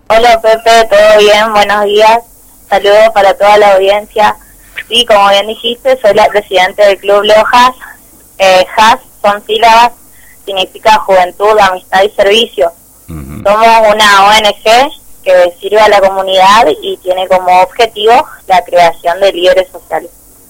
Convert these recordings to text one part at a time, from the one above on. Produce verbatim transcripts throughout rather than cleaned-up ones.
Hola Pepe, ¿todo bien? Buenos días. Saludos para toda la audiencia. Sí, como bien dijiste, soy la presidenta del Club Leo Haas. Eh, Haas son sílabas, significa Juventud, Amistad y Servicio. Uh-huh. Somos una O N G que sirve a la comunidad y tiene como objetivo la creación de líderes sociales.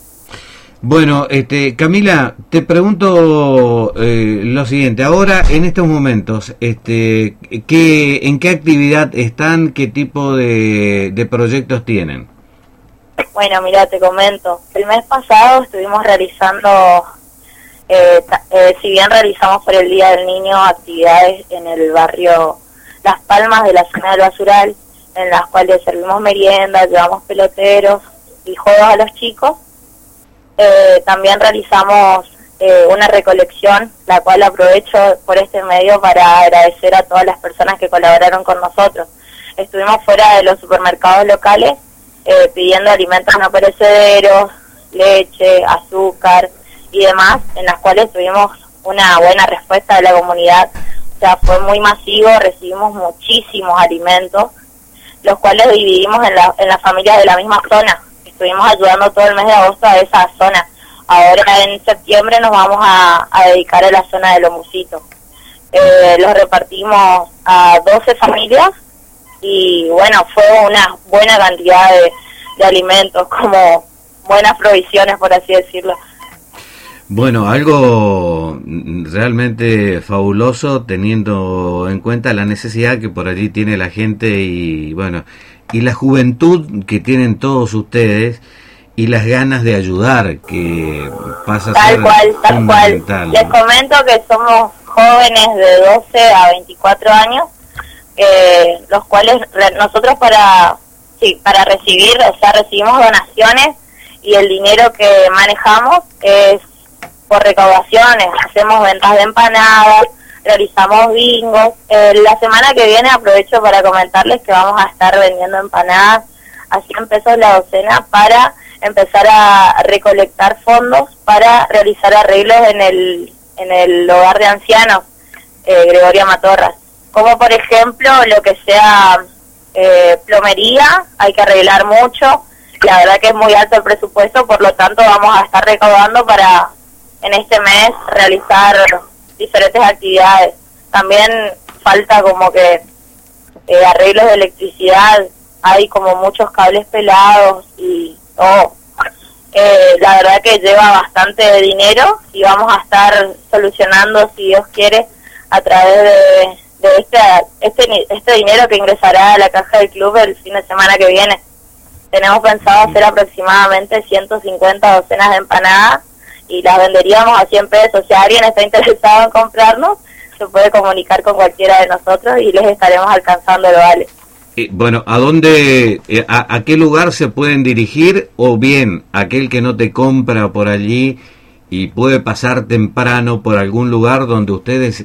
Bueno, este, Camila, te pregunto eh, lo siguiente. Ahora, en estos momentos, este, ¿qué, ¿en qué actividad están? ¿Qué tipo de, de proyectos tienen? Bueno, mira, te comento. El mes pasado estuvimos realizando, eh, eh, si bien realizamos por el Día del Niño actividades en el barrio Las Palmas de la zona del Basural, en las cuales servimos merienda, llevamos peloteros y juegos a los chicos. Eh, también realizamos eh, una recolección, la cual aprovecho por este medio para agradecer a todas las personas que colaboraron con nosotros. Estuvimos fuera de los supermercados locales eh, pidiendo alimentos no perecederos, leche, azúcar y demás, en las cuales tuvimos una buena respuesta de la comunidad. O sea, fue muy masivo, recibimos muchísimos alimentos, los cuales dividimos en, la, en las familias de la misma zona. Estuvimos ayudando todo el mes de agosto a esa zona. Ahora en septiembre nos vamos a, a dedicar a la zona de Lomucito. Eh, los repartimos a doce familias y bueno, fue una buena cantidad de, de alimentos, como buenas provisiones, por así decirlo. Bueno, algo realmente fabuloso teniendo en cuenta la necesidad que por allí tiene la gente y bueno, y la juventud que tienen todos ustedes y las ganas de ayudar que pasa a tal ser cual, tal fundamental. Cual. Les comento que somos jóvenes de doce a veinticuatro años, eh, los cuales nosotros para sí, para recibir, o sea, recibimos donaciones y el dinero que manejamos es por recaudaciones, hacemos ventas de empanadas, realizamos bingos. Eh, la semana que viene aprovecho para comentarles que vamos a estar vendiendo empanadas a cien pesos la docena para empezar a recolectar fondos para realizar arreglos en el en el hogar de ancianos eh, Gregoria Matorras, como por ejemplo lo que sea eh, plomería, hay que arreglar mucho, la verdad que es muy alto el presupuesto, por lo tanto vamos a estar recaudando para en este mes realizar diferentes actividades. También falta como que eh, arreglos de electricidad, hay como muchos cables pelados y todo. Eh, la verdad que lleva bastante dinero y vamos a estar solucionando, si Dios quiere, a través de, de este, este este dinero que ingresará a la caja del club el fin de semana que viene. Tenemos pensado hacer aproximadamente ciento cincuenta docenas de empanadas y las venderíamos a cien pesos. Si alguien está interesado en comprarnos, se puede comunicar con cualquiera de nosotros y les estaremos alcanzando el vale. Eh, bueno, ¿a dónde, eh, a, a qué lugar se pueden dirigir? O bien, aquel que no te compra por allí y puede pasar temprano por algún lugar donde ustedes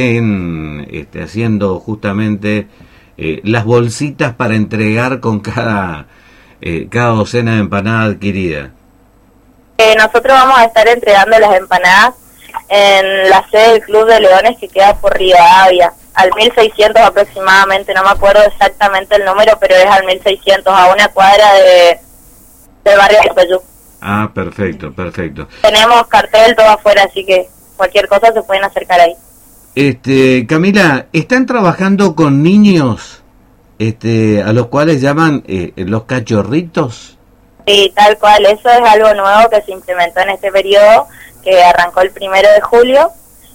estén este, haciendo justamente eh, las bolsitas para entregar con cada, eh, cada docena de empanadas adquirida. Eh, nosotros vamos a estar entregando las empanadas en la sede del Club de Leones que queda por Rivadavia, al mil seiscientos aproximadamente, no me acuerdo exactamente el número, pero es al mil seiscientos, a una cuadra de del barrio de Peyú. Ah, perfecto, perfecto. Tenemos cartel todo afuera, así que cualquier cosa se pueden acercar ahí. Este, Camila, ¿están trabajando con niños este, a los cuales llaman eh, los cachorritos? Sí, tal cual, eso es algo nuevo que se implementó en este periodo, que arrancó el primero de julio.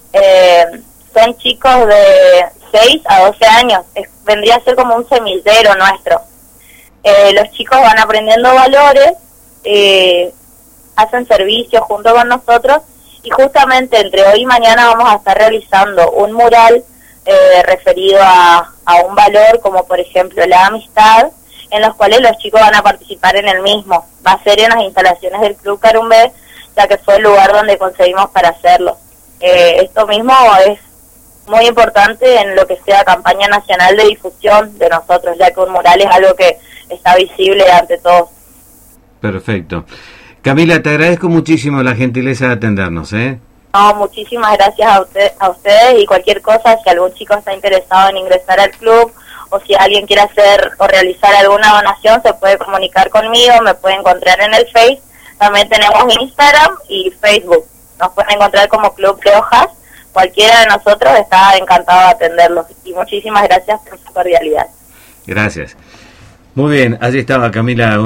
Eh, son chicos de seis a doce años, es, vendría a ser como un semillero nuestro. Eh, los chicos van aprendiendo valores, eh, hacen servicios junto con nosotros y justamente entre hoy y mañana vamos a estar realizando un mural eh, referido a, a un valor como por ejemplo la amistad, en los cuales los chicos van a participar en el mismo. Va a ser en las instalaciones del Club Carumbé, ya que fue el lugar donde conseguimos para hacerlo. Eh, esto mismo es muy importante en lo que sea campaña nacional de difusión de nosotros, ya que un mural es algo que está visible ante todos. Perfecto. Camila, te agradezco muchísimo la gentileza de atendernos, ¿eh? No, muchísimas gracias a, usted, a ustedes y cualquier cosa, si algún chico está interesado en ingresar al club o si alguien quiere hacer o realizar alguna donación, se puede comunicar conmigo, me puede encontrar en el Face. También tenemos Instagram y Facebook. Nos pueden encontrar como Club de Hojas. Cualquiera de nosotros está encantado de atenderlos. Y muchísimas gracias por su cordialidad. Gracias. Muy bien, allí estaba Camila.